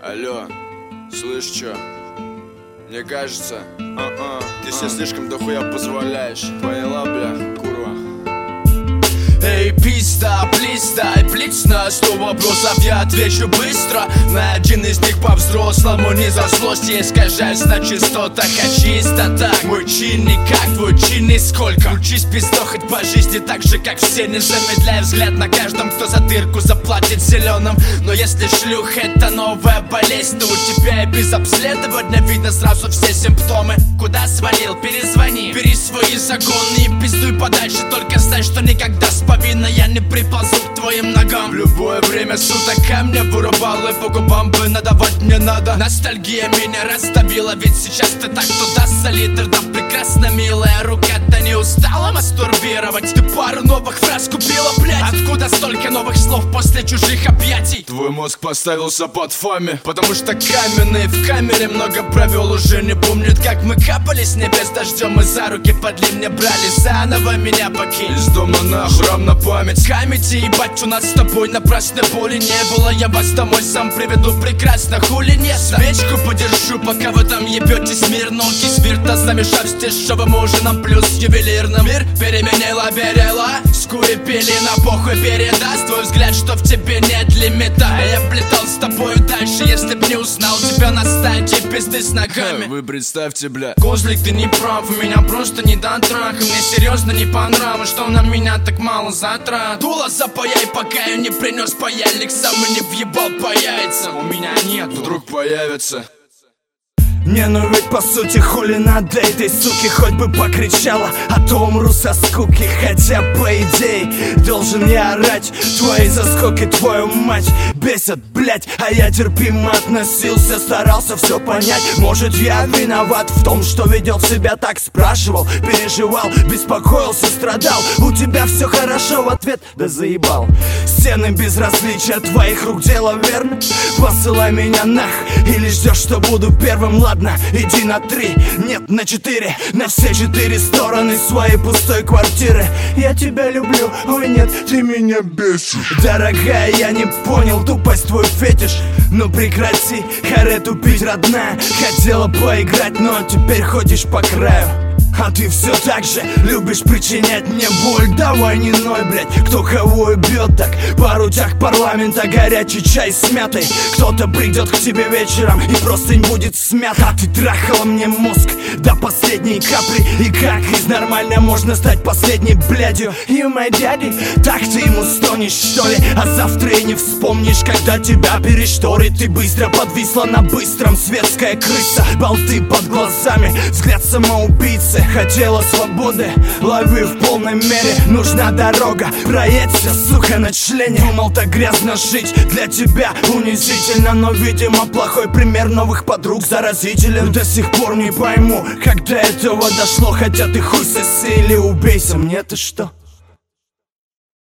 Алло, слышь, чё? Мне кажется, ты себе слишком дохуя позволяешь. Поняла, бля, курва? Эй, пизда, плиз, дай блиц на 100 вопросов, я отвечу быстро. На один из них по-взрослому, не за злость. Я искажаюсь на чистотах, а чисто так. Мой чин не как твой чин, нисколько. Учись пиздохать по жизни так же, как все. Не замедляй взгляд на каждом, кто за дырку заплатит зеленым. Но если шлюх это новая болезнь, то у тебя и без обследования видно сразу все симптомы. Куда свалил, перезвони, бери свои законы и пиздуй подальше. Только знай, что никогда с повинной я не приползу к твоим ногам. В любое время суток камня вырубал, и по губам бы надавать мне надо. Ностальгия меня расставила, ведь сейчас ты так туда солидр. Да прекрасно, милая рука-то не устала мастурбировать. Ты пару новых фраз купила, блядь. Откуда столько новых слов после чужих объятий? Твой мозг поставился под фами, потому что каменный в камере много провел. Уже не помнит, как мы капали с небес дождем, и за руки под ливня брали. Заново меня покинь из дома на храм на память. Камеди, ебать, у нас с тобой напрасной боли не было. Я вас домой сам приведу прекрасно, хули нет. Свечку подержу, пока вы там ебетесь мирно. Кисвирта замешав с дешевым ужином плюс ювелирным. Мир переменила берела, скури пили на похуй передаст твой взгляд, что в тебе нет лимита. Я влетал с тобой дальше, если б не узнал тебя на стадии пизды с ногами. Вы представьте, бля, Козлик, ты не прав, у меня просто не до траха. Мне серьезно не по нраву, что на меня так мало затрат. Дуло запаяй, пока я не принес паяльник, сам и не въебал по яйцам. У меня нету. Вдруг появится. Не, ну ведь по сути хули надо этой суки, хоть бы покричала, а то умру со скуки. Хотя по идее должен я орать, твои заскоки, твою мать бесят, блять. А я терпимо относился, старался все понять. Может я виноват в том, что ведет себя так? Спрашивал, переживал, беспокоился, страдал. У тебя все хорошо, в ответ да заебал. Стены безразличия твоих рук дело, верно? Посылай меня нах, или ждешь, что буду первым? Ладно, иди на 3, нет, на 4, на все 4 стороны своей пустой квартиры. Я тебя люблю, ой нет, ты меня бесишь. Дорогая, я не понял тупость твой фетиш. Ну прекрати, харе тупить, родная. Хотела поиграть, но теперь ходишь по краю. А ты все так же любишь причинять мне боль. Давай не ной, блять, кто кого убьет так. По ручах парламента горячий чай с мятой. Кто-то придет к тебе вечером и простынь будет смята. А ты трахала мне мозг до последней капли. И как из нормально можно стать последней блядью? И мой дяди, так ты ему стонешь, что ли? А завтра и не вспомнишь, когда тебя перешторит. Ты быстро подвисла на быстром, светская крыса. Болты под глазами, взгляд самоубийцы. Хотела свободы, лови в полной мере. Нужна дорога, проедься, сука, на члене. Думал так грязно жить, для тебя унизительно. Но, видимо, плохой пример новых подруг заразителен. До сих пор не пойму, как до этого дошло. Хотя ты хуй соси или убейся, мне-то что?